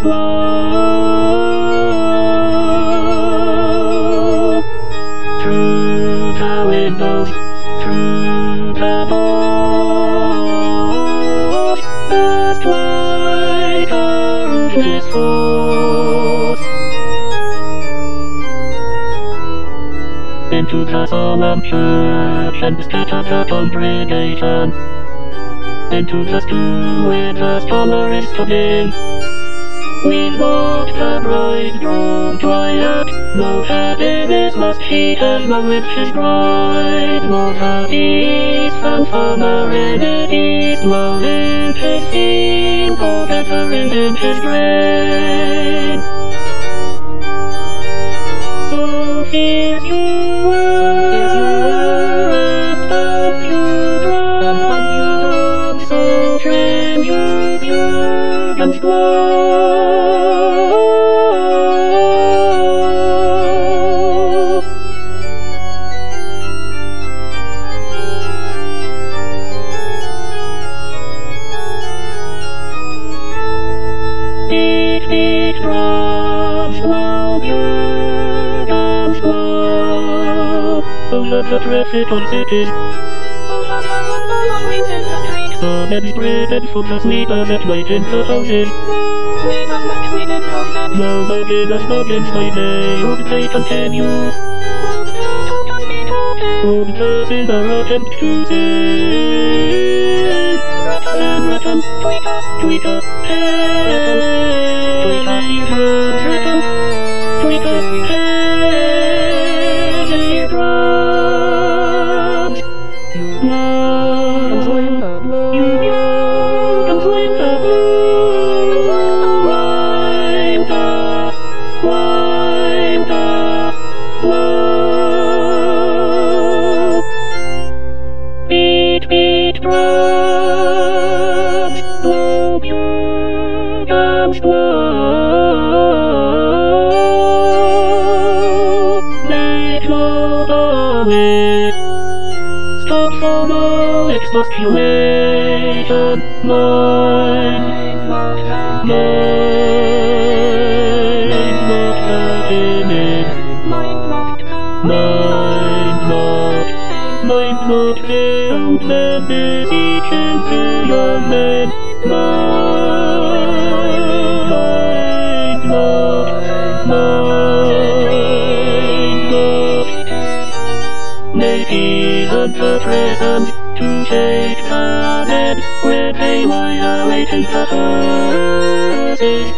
blow. Through the windows, through the doors, burst like a ruthless force. Into the solemn church and scattered the congregation. Into the stew where the scholars stood in. We loved the bridegroom quiet, no happiness must he have no with his bride. No the east fanfarenity, blow in his theme, go gathering in his grain. So here's your word, and up you drum, so trim your bugles blow. Beat, beat, drums, blow, bugles blow. Over the traffical cities, over the rumble of wings in the street. The men spread and food the sleepers at night in the houses. Sleepers must wait and process. Now begins my day, would they continue? Would the sinner attempt to sing? Rattle, tweaker, tweaker, rattle, tweaker, rattle, tweaker, heavy drums. You blow, you blow, and swing the blue. Wind the blow. Beat, beat, drums, blow, bugles blow. Make no away. Stop for no expostulation. Mind not the timid. Mind not the old man beseeching the young man. Mind not. Make even the present to shake the dead when they lie awaiting the hearses.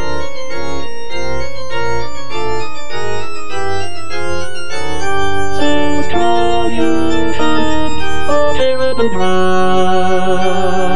So strong you found, oh terrible bride.